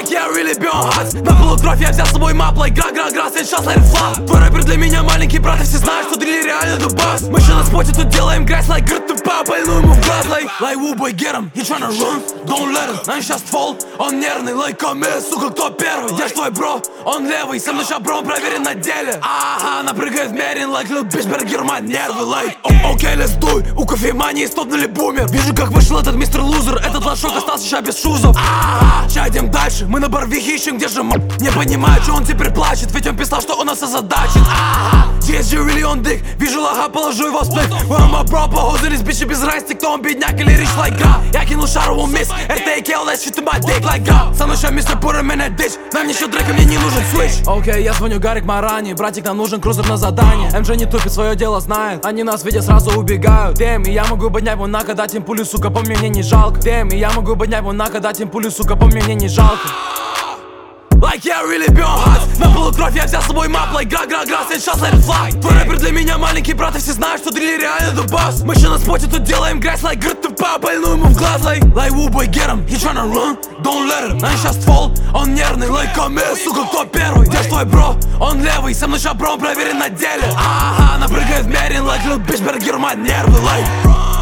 Like yeah, really be on hot. На полу кровь, я взял с собой мап. Like гра-гра-гра, сейчас let it fly. Твой рэпер для меня маленький брат, и все знают, что дрили реально дубас. Мы еще на споте тут делаем грязь, like грд ты па, больную ему в глаз. Like woo boy, get him, he tryna run, don't let him. Он сейчас ствол, он нервный, like come here, сука, кто первый? Я ж твой бро, он левый, со мной ща бро, он проверен на деле. Ага, она прыгает мерин, like little bitch, бергер, мать нервы, like окей, let's do it. У кофемании стопнули бумер. Вижу, как вышел этот мистер лузер. Этот лошок остался ща без шузов. Ща идем дальше, мы на барвихе ищем, где же не понимаю, что он теперь плачет, ведь он писал, что он нас озадачит. DSG really on dick, вижу лага, положу его в сплит. Where my bro, походились бичи без разницы, кто он бедняк или рич, like God. Я кинул шарову мисс, RTK, all that shit to my dick, like God. Со мной ща мистер Пура, меня дичь, нам еще трека, мне не нужен switch. Окей, я звоню Гарик Марани, братик, нам нужен крузер на задание. МЖ не тупит, свое дело знает, они нас видя сразу убегают. Дэм, и я могу поднять мунака, дать им пулю, сука, по мне не жалко. Дэм, и я могу поднять мунака, дать им пулю, сука, по мне не жалко. Like yeah, really be on hot. На полу кровь, я взял с собой мап. Like гра-гра-гра, сейчас let it fly. Твой рэпер для меня маленький брат, и все знают, что дрили реально дубас. Мы еще на споте тут делаем грязь, like грд ты па, больную ему в глаз. Like woo boy, get him, he tryna run, don't let him. Он сейчас ствол, он нервный, like come here, сука, кто первый? Где ж твой бро, он левый, со мной ща бро, он проверен на деле. Ага, она прыгает мерин, like little bitch, бергер, мать нервы, like